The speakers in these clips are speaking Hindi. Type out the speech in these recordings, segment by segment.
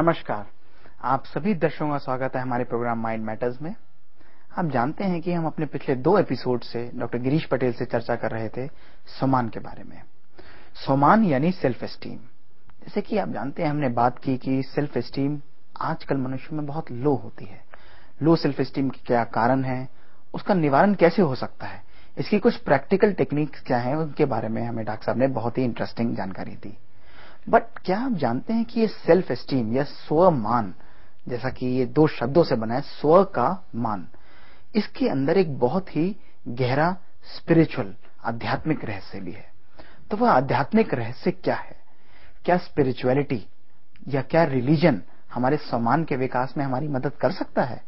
नमस्कार। आप सभी दर्शकों का स्वागत है हमारे प्रोग्राम माइंड मैटर्स में। आप जानते हैं कि हम अपने पिछले 2 एपिसोड से डॉक्टर गिरीश पटेल से चर्चा कर रहे थे सम्मान के बारे में। सम्मान यानी सेल्फ एस्टीम। जैसे कि आप जानते हैं, हमने बात की कि सेल्फ एस्टीम आजकल मनुष्य में बहुत लो होती है। लो सेल्फ एस्टीम के क्या कारण है, उसका निवारण कैसे हो सकता है, इसकी कुछ प्रैक्टिकल टेक्निक्स क्या हैं, उनके बारे में हमें डॉक्टर साहब ने बहुत ही इंटरेस्टिंग जानकारी दी। बट क्या आप जानते हैं कि ये सेल्फ एस्टीम या स्वमान, जैसा कि ये 2 शब्दों से बना है, स्व का मान, इसके अंदर एक बहुत ही गहरा स्पिरिचुअल आध्यात्मिक रहस्य भी है। तो वह आध्यात्मिक रहस्य क्या है? क्या स्पिरिचुअलिटी या क्या रिलीजन हमारे सम्मान के विकास में हमारी मदद कर सकता है?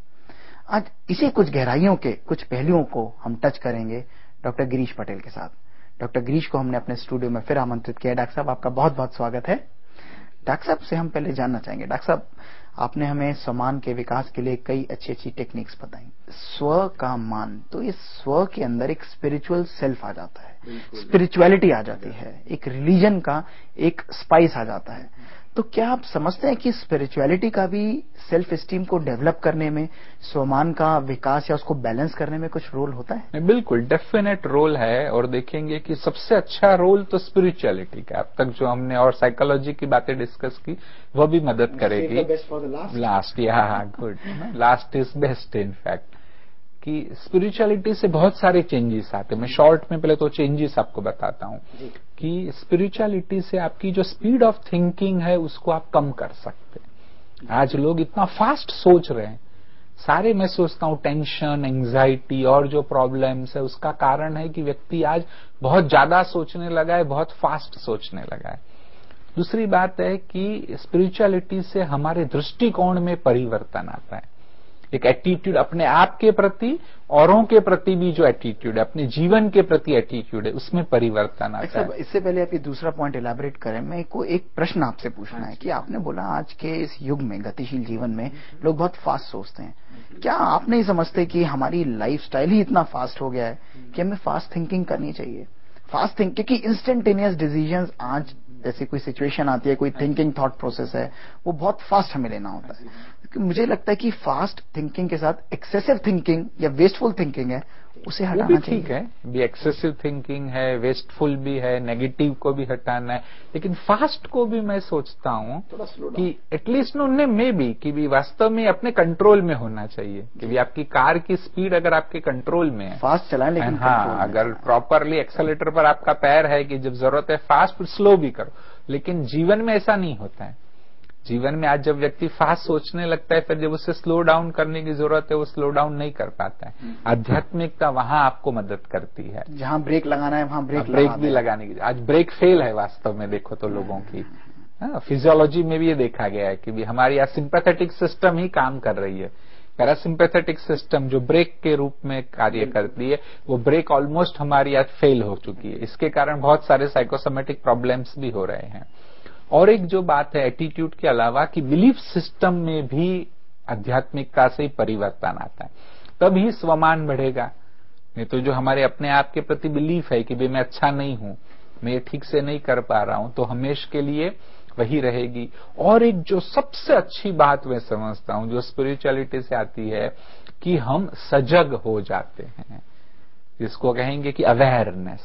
आज इसी कुछ गहराइयों के कुछ पहलुओं को हम टच करेंगे डॉक्टर गिरीश पटेल के साथ। डॉक्टर गिरीश को हमने अपने स्टूडियो में फिर आमंत्रित किया। डॉक्टर साहब, आपका बहुत बहुत स्वागत है। डॉक्टर साहब से हम पहले जानना चाहेंगे, डॉक्टर साहब, आपने हमें सम्मान के विकास के लिए कई अच्छी अच्छी टेक्निक्स बताई। स्व का मान, तो ये स्व के अंदर एक स्पिरिचुअल सेल्फ आ जाता है, स्पिरिचुअलिटी आ जाती है, एक रिलीजन का एक स्पाइस आ जाता है। तो क्या आप समझते हैं कि स्पिरिचुअलिटी का भी सेल्फ एस्टीम को डेवलप करने में, स्वमान का विकास या उसको बैलेंस करने में कुछ रोल होता है? बिल्कुल डेफिनेट रोल है। और देखेंगे कि सबसे अच्छा रोल तो स्पिरिचुअलिटी का, अब तक जो हमने और साइकोलॉजी की बातें डिस्कस की वह भी मदद करेगी। लास्ट, या good, last is best in fact. कि स्पिरिचुअलिटी से बहुत सारे चेंजेस आते हैं। मैं शॉर्ट में पहले तो चेंजेस आपको बताता हूं कि स्पिरिचुअलिटी से आपकी जो स्पीड ऑफ थिंकिंग है उसको आप कम कर सकते हैं। आज लोग इतना फास्ट सोच रहे हैं, सारे, मैं सोचता हूं टेंशन, एंजाइटी और जो प्रॉब्लम्स है उसका कारण है कि व्यक्ति आज बहुत ज्यादा सोचने लगा है, बहुत फास्ट सोचने लगा है। दूसरी बात है कि स्पिरिचुअलिटी से हमारे दृष्टिकोण में परिवर्तन आता है। एक एटीट्यूड अपने आप के प्रति, औरों के प्रति भी जो एटीट्यूड है, अपने जीवन के प्रति एटीट्यूड है, उसमें परिवर्तन आता है। इससे पहले आप ये दूसरा पॉइंट इलैबोरेट करें, मैं को एक प्रश्न आपसे पूछना है कि आपने बोला आज के इस युग में, गतिशील जीवन में लोग बहुत फास्ट सोचते हैं। क्या आप नहीं समझते कि हमारी लाइफस्टाइल ही इतना फास्ट हो गया है कि हमें फास्ट थिंकिंग करनी चाहिए? फास्ट थिंक, क्योंकि इंस्टेंटेनियस डिसीजंस आज जैसे कोई सिचुएशन आती है, कोई थिंकिंग थॉट प्रोसेस है, वो बहुत फास्ट हमें लेना होता है। क्योंकि मुझे लगता है कि फास्ट थिंकिंग के साथ एक्सेसिव थिंकिंग या वेस्टफुल थिंकिंग है, उसे वो भी हटाना चाहिए। ठीक है, भी एक्सेसिव थिंकिंग है, वेस्टफुल भी है, नेगेटिव को भी हटाना है, लेकिन फास्ट को भी मैं सोचता हूं कि एटलीस्ट उनने में भी वास्तव में अपने कंट्रोल में होना चाहिए। कि भी आपकी कार की स्पीड अगर आपके कंट्रोल में है, फास्ट चलाएं लेकिन हाँ, अगर प्रॉपरली एक्सेलेरेटर पर आपका पैर है कि जब जरूरत है फास्ट, स्लो भी करो। लेकिन जीवन में ऐसा नहीं होता है। जीवन में आज जब व्यक्ति फास्ट सोचने लगता है, फिर जब उसे स्लो डाउन करने की जरूरत है वो स्लो डाउन नहीं कर पाता है। आध्यात्मिकता वहां आपको मदद करती है। जहां ब्रेक लगाना है वहां ब्रेक भी लगाने की, आज ब्रेक फेल है वास्तव में देखो तो लोगों की। फिजियोलॉजी में भी ये देखा गया है कि भी हमारी आज सिंपैथेटिक सिस्टम ही काम कर रही है। पैरासिम्पैथेटिक सिस्टम जो ब्रेक के रूप में कार्य करती है, वो ब्रेक ऑलमोस्ट हमारी आज फेल हो चुकी है। इसके कारण बहुत सारे साइकोसोमेटिक प्रॉब्लम्स भी हो रहे हैं। और एक जो बात है एटीट्यूड के अलावा, कि बिलीफ सिस्टम में भी आध्यात्मिकता से ही परिवर्तन आता है, तभी स्वमान बढ़ेगा। नहीं तो जो हमारे अपने आप के प्रति बिलीफ है कि भाई मैं अच्छा नहीं हूं, मैं ये ठीक से नहीं कर पा रहा हूं, तो हमेशा के लिए वही रहेगी। और एक जो सबसे अच्छी बात मैं समझता हूं जो स्पिरिचुअलिटी से आती है, कि हम सजग हो जाते हैं, जिसको कहेंगे कि अवेयरनेस।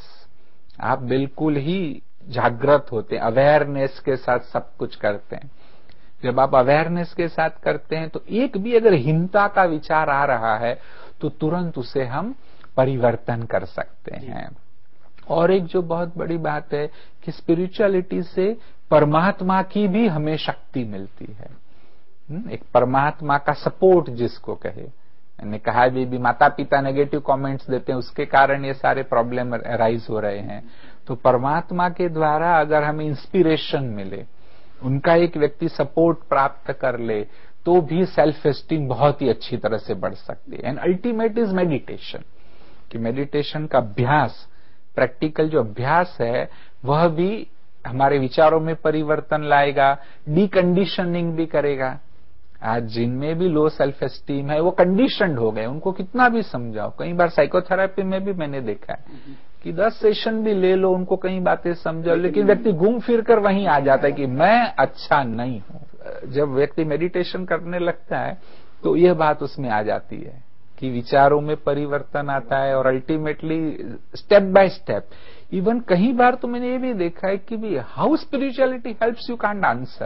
आप बिल्कुल ही जागृत होते हैं, अवेयरनेस के साथ सब कुछ करते हैं। जब आप अवेयरनेस के साथ करते हैं तो एक भी अगर हीनता का विचार आ रहा है तो तुरंत उसे हम परिवर्तन कर सकते हैं। और एक जो बहुत बड़ी बात है कि स्पिरिचुअलिटी से परमात्मा की भी हमें शक्ति मिलती है। एक परमात्मा का सपोर्ट जिसको कहे। मैंने कहा भी माता पिता नेगेटिव कमेंट्स देते हैं, उसके कारण ये सारे प्रॉब्लम राइज हो रहे हैं। तो परमात्मा के द्वारा अगर हमें इंस्पिरेशन मिले, उनका एक व्यक्ति सपोर्ट प्राप्त कर ले, तो भी सेल्फ एस्टीम बहुत ही अच्छी तरह से बढ़ सकती है। एंड अल्टीमेट इज मेडिटेशन, कि मेडिटेशन का अभ्यास, प्रैक्टिकल जो अभ्यास है, वह भी हमारे विचारों में परिवर्तन लाएगा, डीकंडीशनिंग भी करेगा। आज जिनमें भी लो सेल्फ एस्टीम है वो कंडीशनड हो गए, उनको कितना भी समझाओ। कई बार साइकोथेरेपी में भी मैंने देखा है कि 10 सेशन भी ले लो, उनको कई बातें समझाओ, लेकिन व्यक्ति घूम फिर कर वहीं आ जाता है कि मैं अच्छा नहीं हूं। जब व्यक्ति मेडिटेशन करने लगता है तो यह बात उसमें आ जाती है कि विचारों में परिवर्तन आता है और ultimately step by step even कई बार तो मैंने ये भी देखा है कि भी how spirituality helps you can't answer.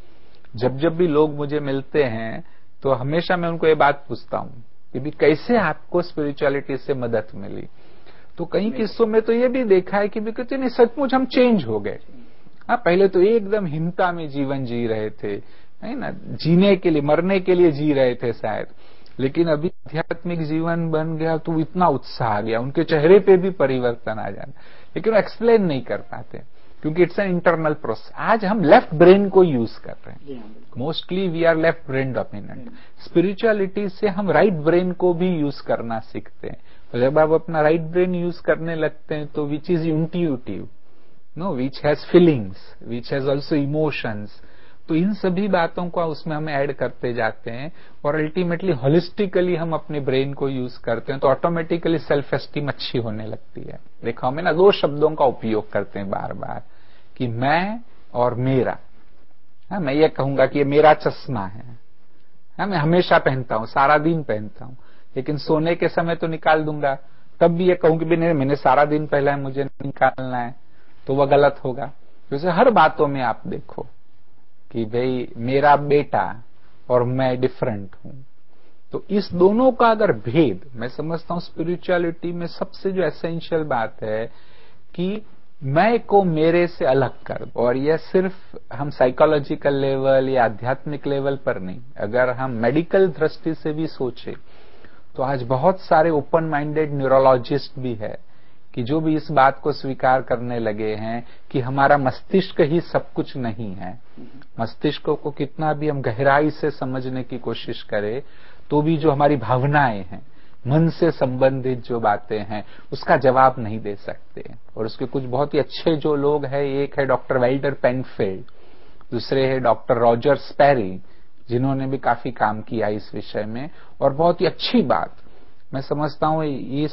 जब भी लोग मुझे मिलते हैं तो हमेशा मैं उनको ये बात पूछता हूं कि भी कैसे आपको स्पिरिचुअलिटी से मदद मिली। तो कई किस्सों में तो ये भी देखा है कि भी कहते नहीं सचमुच हम चेंज हो गए। हाँ, पहले तो एकदम हिंसा में जीवन जी रहे थे, है ना, जीने के लिए मरने के लिए जी रहे थे शायद, लेकिन अभी आध्यात्मिक जीवन बन गया तो इतना उत्साह आ गया, उनके चेहरे पे भी परिवर्तन आ जाना, लेकिन वो एक्सप्लेन नहीं कर पाते क्योंकि इट्स एन इंटरनल प्रोसेस। आज हम लेफ्ट ब्रेन को यूज कर रहे हैं, mostly we are left brain dominant. Spirituality से हम राइट ब्रेन को भी यूज करना सीखते हैं। तो जब आप अपना राइट ब्रेन यूज करने लगते हैं तो which is intuitive, no, which has feelings, which has also emotions, तो इन सभी बातों को उसमें हम ऐड करते जाते हैं और अल्टीमेटली होलिस्टिकली हम अपने ब्रेन को यूज करते हैं तो ऑटोमेटिकली सेल्फ एस्टीम अच्छी होने लगती है। देखो हमें ना दो शब्दों का उपयोग करते हैं बार बार कि मैं और मेरा। हाँ, मैं ये कहूंगा कि ये मेरा चश्मा है, हाँ, मैं हमेशा पहनता हूं, सारा दिन पहनता हूं, लेकिन सोने के समय तो निकाल दूंगा, तब भी ये कहूं कि नहीं मैंने सारा दिन पहना है, मुझे निकालना है, तो वह गलत होगा। जैसे हर बातों में आप देखो कि भाई मेरा बेटा और मैं डिफरेंट हूं, तो इस दोनों का अगर भेद, मैं समझता हूं स्पिरिचुअलिटी में सबसे जो एसेंशियल बात है कि मैं को मेरे से अलग कर दो। और यह सिर्फ हम साइकोलॉजिकल लेवल या आध्यात्मिक लेवल पर नहीं, अगर हम मेडिकल दृष्टि से भी सोचे तो आज बहुत सारे ओपन माइंडेड न्यूरोलॉजिस्ट भी है कि जो भी इस बात को स्वीकार करने लगे हैं कि हमारा मस्तिष्क ही सब कुछ नहीं है। मस्तिष्क को कितना भी हम गहराई से समझने की कोशिश करें तो भी जो हमारी भावनाएं हैं, मन से संबंधित जो बातें हैं, उसका जवाब नहीं दे सकते। और उसके कुछ बहुत ही अच्छे जो लोग हैं, एक है डॉक्टर वेल्डर पेनफील्ड, दूसरे है डॉक्टर रॉजर स्पैरी, जिन्होंने भी काफी काम किया इस विषय में। और बहुत ही अच्छी बात मैं समझता हूं, इस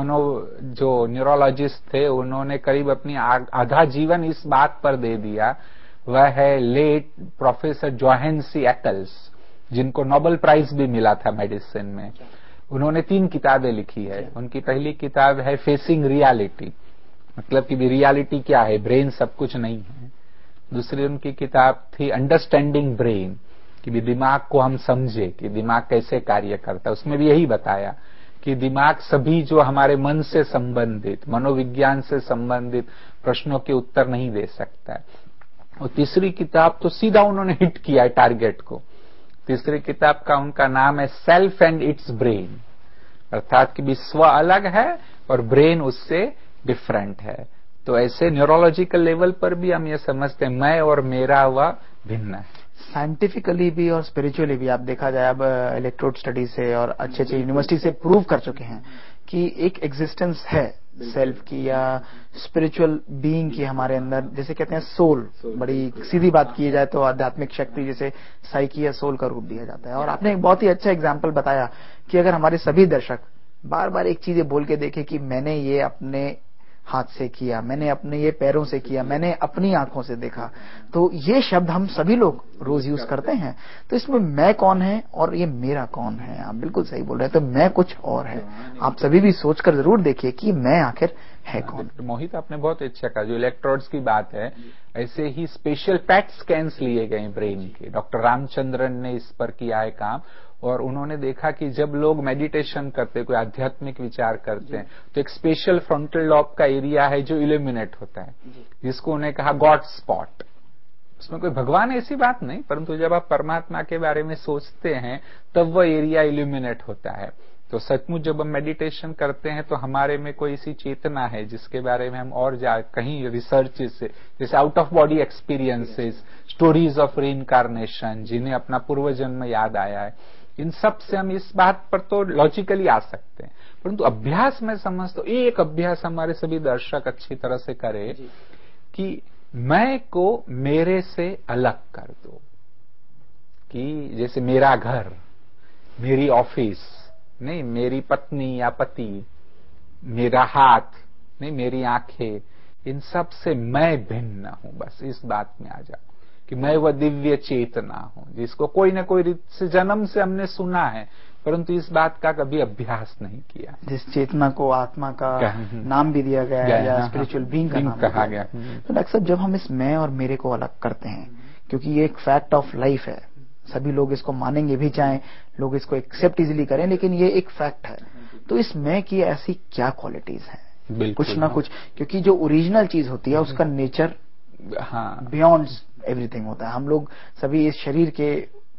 जो न्यूरोलॉजिस्ट थे उन्होंने करीब अपनी आधा जीवन इस बात पर दे दिया, वह है लेट प्रोफेसर जोहेंसी एकल्स, जिनको नोबेल प्राइज भी मिला था मेडिसिन में। उन्होंने 3 किताबें लिखी है। उनकी पहली किताब है फेसिंग रियलिटी, मतलब कि रियलिटी क्या है, ब्रेन सब कुछ नहीं है। दूसरी उनकी किताब थी अंडरस्टैंडिंग ब्रेन, कि भी दिमाग को हम समझे कि दिमाग कैसे कार्य करता है। उसमें भी यही बताया कि दिमाग सभी जो हमारे मन से संबंधित, मनोविज्ञान से संबंधित प्रश्नों के उत्तर नहीं दे सकता है। और तीसरी किताब तो सीधा उन्होंने हिट किया है टारगेट को। तीसरी किताब का उनका नाम है सेल्फ एंड इट्स ब्रेन, अर्थात कि विश्व अलग है और ब्रेन उससे डिफरेंट है। तो ऐसे न्यूरोलॉजिकल लेवल पर भी हम ये समझते हैं मैं और मेरा वह भिन्न है। साइंटिफिकली भी और स्पिरिचुअली भी आप देखा जाए, अब इलेक्ट्रोड स्टडी से और अच्छे अच्छे यूनिवर्सिटी से प्रूव कर चुके हैं कि एक एग्जिस्टेंस है सेल्फ की या स्पिरिचुअल बीइंग की हमारे अंदर, जैसे कहते हैं सोल। बड़ी सीधी बात की जाए तो आध्यात्मिक शक्ति जैसे साइकी या सोल का रूप दिया जाता है। और आपने एक बहुत ही अच्छा एग्जाम्पल बताया कि अगर हमारे सभी दर्शक बार बार एक चीज बोल के देखे कि मैंने ये अपने हाथ से किया, मैंने अपने ये पैरों से किया, मैंने अपनी आंखों से देखा, तो ये शब्द हम सभी लोग रोज यूज करते हैं। तो इसमें मैं कौन है और ये मेरा कौन है, आप बिल्कुल सही बोल रहे हैं। तो मैं कुछ और है, आप सभी भी सोचकर जरूर देखिए कि मैं आखिर है कौन। मोहित, आपने बहुत अच्छा कहा, जो इलेक्ट्रोड्स की बात है, ऐसे ही स्पेशल पैट स्कैन्स लिए गए ब्रेन के। डॉक्टर रामचंद्रन ने इस पर किया है काम और उन्होंने देखा कि जब लोग मेडिटेशन करते, कोई आध्यात्मिक विचार करते हैं, तो एक स्पेशल फ्रंटल लॉब का एरिया है जो इल्यूमिनेट होता है, जिसको उन्हें कहा गॉड स्पॉट। उसमें कोई भगवान ऐसी बात नहीं, परंतु जब आप परमात्मा के बारे में सोचते हैं तब वह एरिया इल्यूमिनेट होता है। तो सचमुच जब हम मेडिटेशन करते हैं तो हमारे में कोई ऐसी चेतना है जिसके बारे में हम और कहीं रिसर्च से, जैसे out of body experiences, stories of reincarnation, जिन्हें अपना पूर्व जन्म याद आया है, इन सब से हम इस बात पर तो लॉजिकली आ सकते हैं। परंतु अभ्यास में समझ, तो एक अभ्यास हमारे सभी दर्शक अच्छी तरह से करे कि मैं को मेरे से अलग कर दो। कि जैसे मेरा घर, मेरी ऑफिस नहीं, मेरी पत्नी या पति, मेरा हाथ नहीं, मेरी आंखें, इन सब से मैं भिन्न हूं, बस इस बात में आ जाओ। कि मैं वह दिव्य चेतना हूं, जिसको कोई न कोई रीत से जन्म से हमने सुना है, परंतु इस बात का कभी अभ्यास नहीं किया। जिस चेतना को आत्मा का नाम भी दिया गया है या स्पिरिचुअल बीइंग का नाम कहा गया। तो डॉक्टर साहब, जब हम इस मैं और मेरे को अलग करते हैं, क्योंकि ये एक फैक्ट ऑफ लाइफ है, सभी लोग इसको मानेंगे भी, चाहे लोग इसको एक्सेप्ट इजीली करें, लेकिन ये एक फैक्ट है। तो इस मैं की ऐसी क्या क्वालिटीज हैं? कुछ ना कुछ, क्योंकि जो ओरिजिनल चीज होती है उसका नेचर बियॉन्ड एवरीथिंग होता है। हम लोग सभी इस शरीर के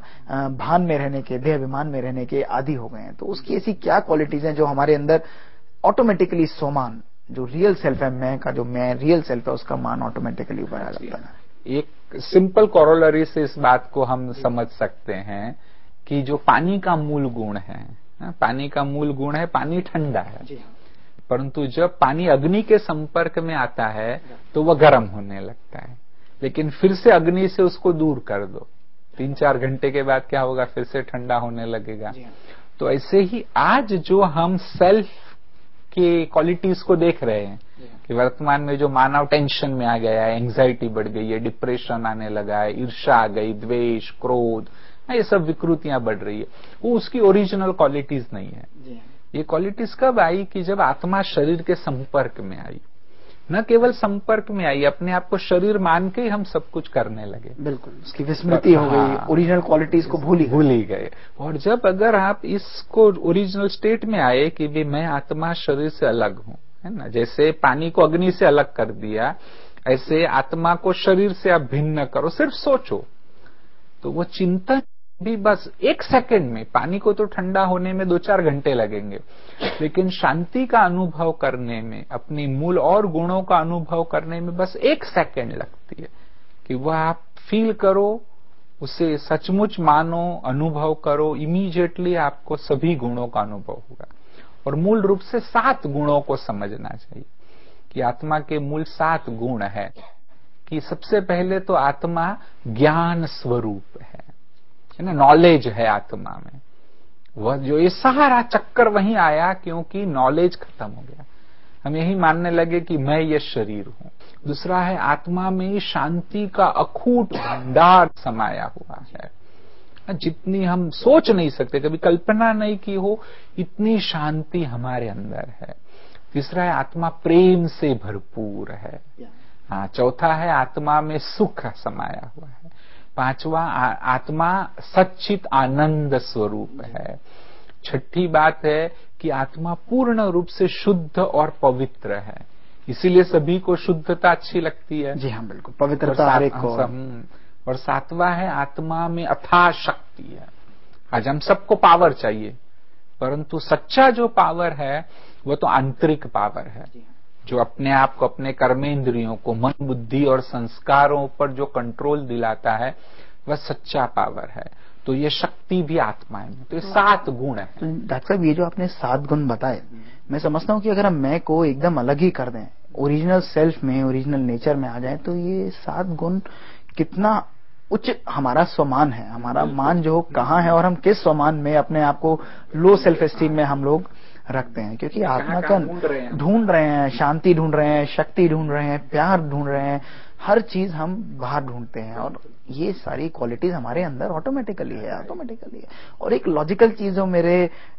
भान में रहने के, देह अभिमान में रहने के आदी हो गए हैं। तो उसकी ऐसी क्या क्वालिटीज हैं जो हमारे अंदर ऑटोमेटिकली सोमान, जो रियल सेल्फ है, मैं का जो मैं रियल सेल्फ है, उसका मान ऑटोमेटिकली ऊपर आ जाता है? एक सिंपल कॉरोलरी से इस बात को हम समझ सकते हैं कि जो पानी का मूल गुण है, पानी का मूल गुण है पानी ठंडा है, परंतु जब पानी अग्नि के संपर्क में आता है तो वह गर्म होने लगता है। लेकिन फिर से अग्नि से उसको दूर कर दो, 3-4 घंटे के बाद क्या होगा, फिर से ठंडा होने लगेगा। तो ऐसे ही आज जो हम सेल्फ के क्वालिटीज को देख रहे हैं कि वर्तमान में जो मानव टेंशन में आ गया है, एंजाइटी बढ़ गई है, डिप्रेशन आने लगा है, ईर्ष्या आ गई, द्वेष, क्रोध, ये सब विकृतियां बढ़ रही है, वो उसकी ओरिजिनल क्वालिटीज नहीं है। ये क्वालिटीज कब आई कि जब आत्मा शरीर के संपर्क में आई, न केवल संपर्क में आई, अपने आप को शरीर मान के ही हम सब कुछ करने लगे। बिल्कुल, उसकी विस्मृति हो गई, ओरिजिनल क्वालिटीज को भूल ही गए। और जब अगर आप इसको ओरिजिनल स्टेट में आए कि भी मैं आत्मा शरीर से अलग हूं, है ना, जैसे पानी को अग्नि से अलग कर दिया, ऐसे आत्मा को शरीर से आप भिन्न करो, सिर्फ सोचो, तो वो चिंतन भी बस 1 सेकंड में, पानी को तो ठंडा होने में 2-4 घंटे लगेंगे, लेकिन शांति का अनुभव करने में, अपनी मूल और गुणों का अनुभव करने में बस 1 सेकंड लगती है कि वह आप फील करो, उसे सचमुच मानो, अनुभव करो, इमीडिएटली आपको सभी गुणों का अनुभव होगा। और मूल रूप से 7 गुणों को समझना चाहिए कि आत्मा के मूल 7 गुण है। कि सबसे पहले तो आत्मा ज्ञान स्वरूप है ना, नॉलेज है आत्मा में। वह जो ये सारा चक्कर वहीं आया क्योंकि नॉलेज खत्म हो गया, हम यही मानने लगे कि मैं ये शरीर हूं। दूसरा है आत्मा में शांति का अखूट भंडार समाया हुआ है, जितनी हम सोच नहीं सकते, कभी कल्पना नहीं की हो, इतनी शांति हमारे अंदर है। तीसरा है आत्मा प्रेम से भरपूर है। चौथा है आत्मा में सुख समाया हुआ है। 5वां आत्मा सच्चित आनंद स्वरूप है। 6ठी बात है कि आत्मा पूर्ण रूप से शुद्ध और पवित्र है, इसीलिए सभी को शुद्धता अच्छी लगती है। जी हाँ, बिल्कुल, पवित्रता हर एक को। और 7वां है आत्मा में अथाह शक्ति है। आज हम सबको पावर चाहिए, परंतु सच्चा जो पावर है वो तो आंतरिक पावर है, जो अपने आप को, अपने कर्मेंद्रियों को, मन, बुद्धि और संस्कारों पर जो कंट्रोल दिलाता है, वह सच्चा पावर है। तो ये शक्ति भी आत्मा में, तो ये 7 गुण है। तो डॉक्टर साहब, ये जो आपने 7 गुण बताए, मैं समझता हूँ कि अगर हम मैं को एकदम अलग ही कर दें, ओरिजिनल सेल्फ में, ओरिजिनल नेचर में आ जाए, तो ये 7 गुण कितना उच्च हमारा स्वमान है, हमारा मान जो कहाँ है, और हम किस स्वमान में अपने आप को लो सेल्फ एस्टीम में हम लोग रखते हैं। क्योंकि आत्मा का ढूंढ रहे हैं, शांति ढूंढ रहे हैं, शक्ति ढूंढ रहे हैं, प्यार ढूंढ रहे हैं, हर चीज हम बाहर ढूंढते हैं, और ये सारी क्वालिटीज हमारे अंदर ऑटोमेटिकली है। और एक लॉजिकल चीज जो मेरे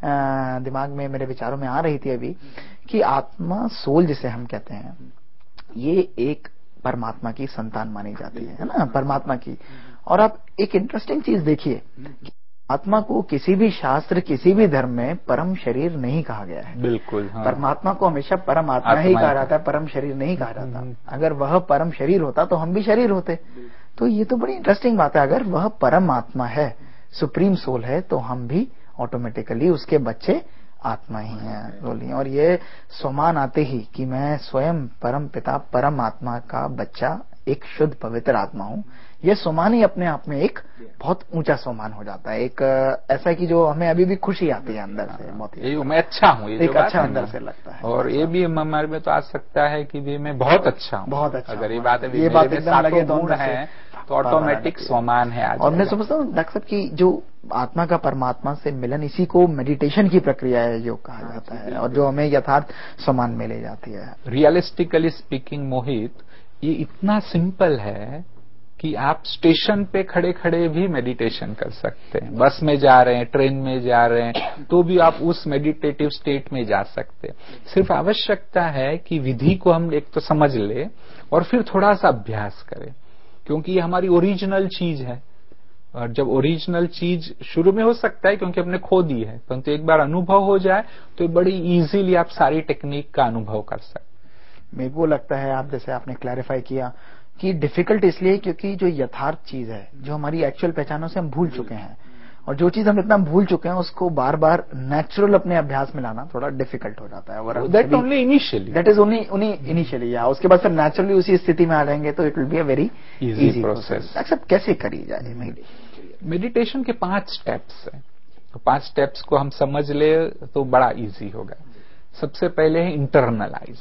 दिमाग में, मेरे विचारों में आ रही थी अभी, कि आत्मा, सोल जिसे हम कहते हैं, ये एक परमात्मा की संतान मानी जाती है ना, परमात्मा की। और आप एक इंटरेस्टिंग चीज देखिए, आत्मा को किसी भी शास्त्र, किसी भी धर्म में परम शरीर नहीं कहा गया है। बिल्कुल, परमात्मा को हमेशा परम आत्मा ही कहा जाता है, परम शरीर नहीं कहा जाता। अगर वह परम शरीर होता तो हम भी शरीर होते। तो ये तो बड़ी इंटरेस्टिंग बात है, अगर वह परम आत्मा है, सुप्रीम सोल है, तो हम भी ऑटोमेटिकली उसके बच्चे आत्मा ही हैं, बोलिए। और ये स्वमान आते ही कि मैं स्वयं परम पिता, परम आत्मा का बच्चा, एक शुद्ध पवित्र आत्मा हूं, ये स्वमान ही अपने आप में एक बहुत ऊंचा स्वमान हो जाता है। एक ऐसा कि जो हमें अभी भी खुशी आती है अंदर से, बहुत ही मैं अच्छा हूँ, एक अच्छा अंदर से लगता है। और ये भी हमारे में तो आ सकता है कि भी मैं बहुत अच्छा हूँ, बहुत अच्छा। अगर ये बात एकदम लगे तो गुण है तो ऑटोमेटिक स्वमान है। और मैं समझता हूँ डॉक्टर साहब की जो आत्मा का परमात्मा से मिलन, इसी को मेडिटेशन की प्रक्रिया है, योग कहा जाता है, और जो हमें यथार्थ स्वमान में ले जाती है। रियलिस्टिकली स्पीकिंग मोहित, ये इतना सिंपल है कि आप स्टेशन पे खड़े खड़े भी मेडिटेशन कर सकते हैं, बस में जा रहे हैं, ट्रेन में जा रहे हैं, तो भी आप उस मेडिटेटिव स्टेट में जा सकते हैं। सिर्फ आवश्यकता है कि विधि को हम एक तो समझ ले और फिर थोड़ा सा अभ्यास करें, क्योंकि ये हमारी ओरिजिनल चीज है। और जब ओरिजिनल चीज शुरू में हो सकता है क्योंकि हमने खो दी है, परंतु एक बार अनुभव हो जाए तो बड़ी इजीली आप सारी टेक्निक का अनुभव कर सकते हैं। मेरे को लगता है आप जैसे आपने क्लैरिफाई किया कि डिफिकल्ट इसलिए क्योंकि जो यथार्थ चीज है, जो हमारी एक्चुअल पहचानों से हम भूल चुके हैं, और जो चीज हम इतना भूल चुके हैं उसको बार बार नेचुरल अपने अभ्यास में लाना थोड़ा डिफिकल्ट हो जाता है। और that only initially, that is only initially, या उसके बाद फिर नेचुरली उसी स्थिति में आ जाएंगे तो it will be a very easy process. Accept कैसे करी जाए मेडिटेशन के 5 स्टेप्स हैं, तो 5 स्टेप्स को हम समझ ले तो बड़ा इजी होगा। सबसे पहले है इंटरनलाइज,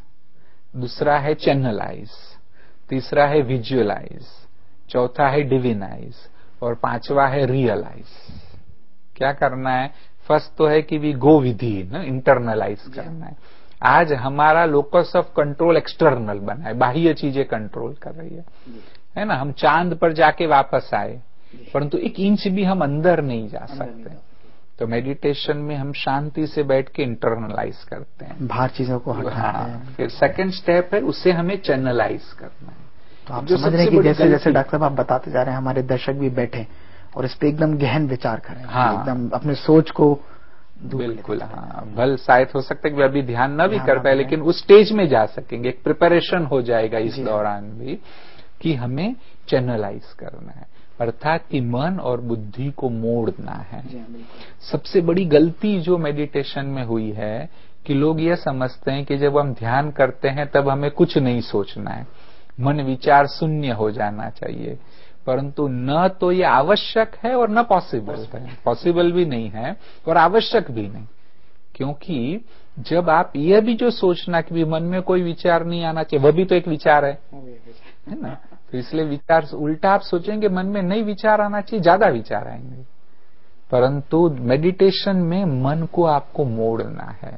दूसरा है चैनलाइज, तीसरा है विजुअलाइज, चौथा है डिविनाइज और 5वां है रियलाइज। क्या करना है? फर्स्ट तो है कि वी गो विधि ना, इंटरनलाइज करना है। आज हमारा लोकस ऑफ कंट्रोल एक्सटर्नल बना है, बाह्य चीजें कंट्रोल कर रही है ना। हम चांद पर जाके वापस आए, परंतु 1 इंच भी हम अंदर नहीं जा सकते। तो मेडिटेशन में हम शांति से बैठ के इंटरनलाइज करते हैं, बाहर चीजों को हटाते हैं। फिर सेकंड स्टेप है उसे हमें चैनलाइज करना है। तो आप समझ रहे हैं कि जैसे जैसे डॉक्टर साहब आप बताते जा रहे हैं, हमारे दर्शक भी बैठे और इस पे एकदम गहन विचार करें, एकदम अपने सोच को बिल्कुल। भल शायद हो सकता है कि अभी ध्यान न भी कर पाए, लेकिन उस स्टेज में जा सकेंगे। एक प्रिपरेशन हो जाएगा इस दौरान भी कि हमें चैनलाइज करना है, अर्थात कि मन और बुद्धि को मोड़ना है। सबसे बड़ी गलती जो मेडिटेशन में हुई है कि लोग ये समझते हैं कि जब हम ध्यान करते हैं तब हमें कुछ नहीं सोचना है, मन विचार शून्य हो जाना चाहिए। परंतु न तो ये आवश्यक है और न पॉसिबल है, पॉसिबल भी नहीं है और आवश्यक भी नहीं। क्योंकि जब आप ये भी जो सोचना कि मन में कोई विचार नहीं आना चाहिए, वह भी तो एक विचार है ना। तो इसलिए विचार उल्टा आप सोचेंगे मन में नहीं विचार आना चाहिए, ज्यादा विचार आएंगे। परंतु मेडिटेशन में मन को आपको मोड़ना है,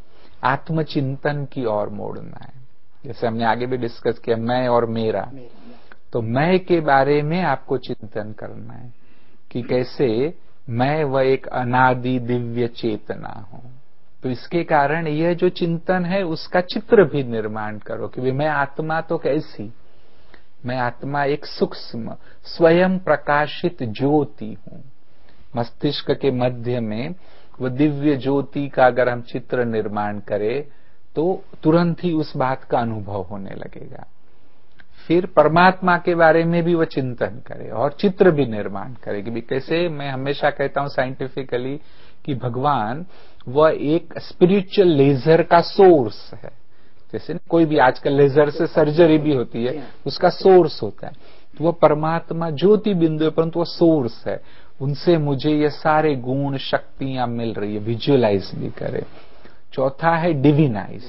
आत्मचिंतन की ओर मोड़ना है। जैसे हमने आगे भी डिस्कस किया, मैं और मेरा, तो मैं के बारे में आपको चिंतन करना है कि कैसे मैं वह एक अनादि दिव्य चेतना हूं। तो इसके कारण यह जो चिंतन है उसका चित्र भी निर्माण करो कि मैं आत्मा तो कैसी, मैं आत्मा एक सूक्ष्म स्वयं प्रकाशित ज्योति हूं। मस्तिष्क के मध्य में वह दिव्य ज्योति का अगर हम चित्र निर्माण करें तो तुरंत ही उस बात का अनुभव होने लगेगा। फिर परमात्मा के बारे में भी वह चिंतन करे और चित्र भी निर्माण करे कि कैसे, मैं हमेशा कहता हूं साइंटिफिकली कि भगवान वह एक स्पिरिचुअल लेजर का सोर्स है। जैसे कोई भी आजकल लेजर से सर्जरी भी होती है, उसका सोर्स होता है। तो वह परमात्मा ज्योति बिंदु है, परंतु वह सोर्स है। उनसे मुझे ये सारे गुण शक्तियां मिल रही है, विजुअलाइज भी करे। चौथा है डिविनाइज,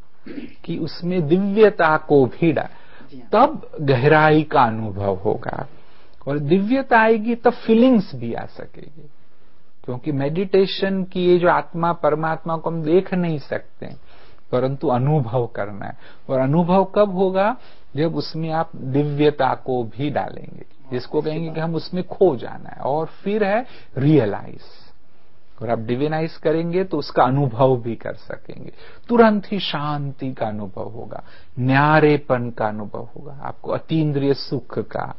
कि उसमें दिव्यता को भी तब गहराई का अनुभव होगा, और दिव्यता आएगी तब फीलिंग्स भी आ सकेगी। क्योंकि मेडिटेशन की ये जो आत्मा परमात्मा को हम देख नहीं सकते, परंतु अनुभव करना है। और अनुभव कब होगा? जब उसमें आप दिव्यता को भी डालेंगे, जिसको कहेंगे कि हम उसमें खो जाना है। और फिर है रियलाइज, और आप डिविनाइज करेंगे तो उसका अनुभव भी कर सकेंगे। तुरंत ही शांति का अनुभव होगा, न्यारेपन का अनुभव होगा, आपको अतीन्द्रिय सुख का,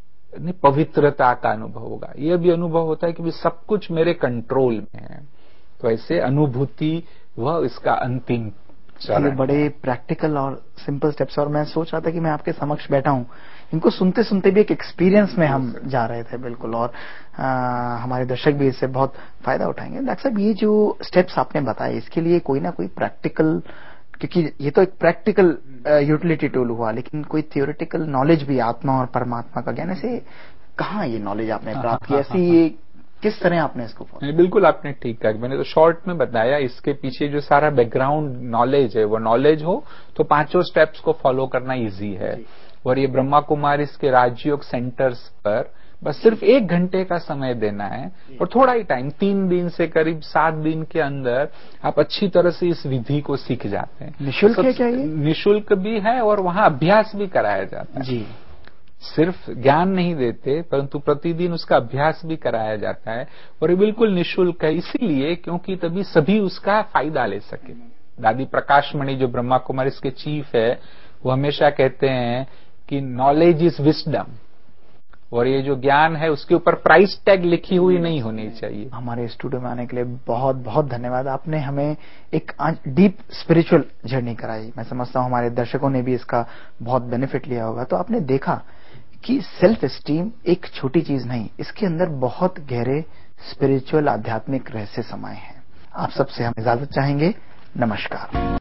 पवित्रता का अनुभव होगा। यह भी अनुभव होता है कि सब कुछ मेरे कंट्रोल में है। तो ऐसे अनुभूति वह इसका अंतिम ये बड़े प्रैक्टिकल और सिंपल स्टेप्स। और मैं सोच रहा था कि मैं आपके समक्ष बैठा हूं, इनको सुनते सुनते भी एक एक्सपीरियंस में हम जा रहे थे बिल्कुल, और हमारे दर्शक भी इससे बहुत फायदा उठाएंगे। डॉक्टर साहब, ये जो स्टेप्स आपने बताए इसके लिए कोई ना कोई प्रैक्टिकल, क्योंकि ये तो एक प्रैक्टिकल यूटिलिटी टूल हुआ, लेकिन कोई थियोरेटिकल नॉलेज भी आत्मा और परमात्मा का ज्ञान, ऐसे कहाँ ये नॉलेज आपने प्राप्त की, ऐसी किस तरह आपने इसको फॉलो? बिल्कुल आपने ठीक कहा। मैंने तो शॉर्ट में बताया, इसके पीछे जो सारा बैकग्राउंड नॉलेज है वो नॉलेज हो तो 5 स्टेप्स को फॉलो करना इजी है। और ये ब्रह्मा कुमारी इसके राजयोग सेंटर्स पर बस सिर्फ 1 घंटे का समय देना है, और थोड़ा ही टाइम, 3 दिन से करीब 7 दिन के अंदर आप अच्छी तरह से इस विधि को सीख जाते हैं। निःशुल्क है क्या ये? निःशुल्क भी है और वहां अभ्यास भी कराया जाता है जी। सिर्फ ज्ञान नहीं देते, परंतु प्रतिदिन उसका अभ्यास भी कराया जाता है और ये बिल्कुल निःशुल्क है, इसीलिए क्योंकि तभी सभी उसका फायदा ले सके। दादी प्रकाश मणि जो ब्रह्मा कुमारीज के चीफ है, वो हमेशा कहते हैं कि नॉलेज इज विजडम, और ये जो ज्ञान है उसके ऊपर प्राइस टैग लिखी हुई नहीं होनी चाहिए। हमारे स्टूडियो में आने के लिए बहुत बहुत धन्यवाद। आपने हमें एक डीप स्पिरिचुअल जर्नी कराई। मैं समझता हूं हमारे दर्शकों ने भी इसका बहुत बेनिफिट लिया होगा। तो आपने देखा कि सेल्फ एस्टीम एक छोटी चीज नहीं, इसके अंदर बहुत गहरे स्पिरिचुअल आध्यात्मिक रहस्य समाये हैं। आप सबसे हम इजाजत चाहेंगे। नमस्कार।